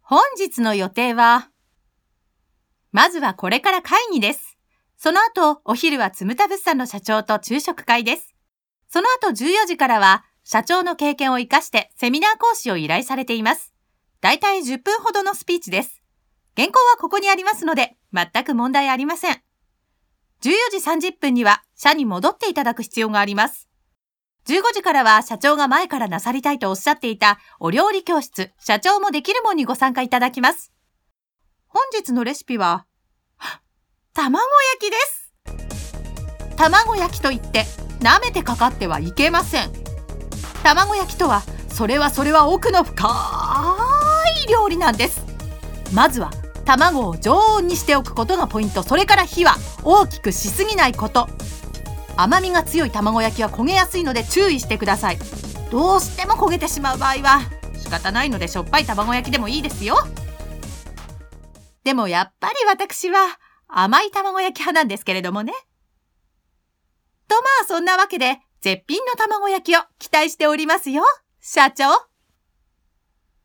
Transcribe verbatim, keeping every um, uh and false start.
本日の予定は、まずはこれから会議です。その後、お昼はつむた物産の社長と昼食会です。その後じゅうよじからは、社長の経験を生かしてセミナー講師を依頼されています。だいたいじゅっぷんほどのスピーチです。原稿はここにありますので、全く問題ありません。じゅうよじさんじゅっぷんには社に戻っていただく必要があります。じゅうごじからは社長が前からなさりたいとおっしゃっていたお料理教室、社長もできるもんにご参加いただきます。本日のレシピは、卵焼きです。卵焼きといって舐めてかかってはいけません。卵焼きとは、それはそれは奥の深い料理なんです。まずは卵を常温にしておくことがポイント。それから火は大きくしすぎないこと。甘みが強い卵焼きは焦げやすいので注意してください。どうしても焦げてしまう場合は仕方ないのでしょっぱい卵焼きでもいいですよ。でもやっぱり私は甘い卵焼き派なんですけれどもね。とまあそんなわけで絶品の卵焼きを期待しておりますよ、社長。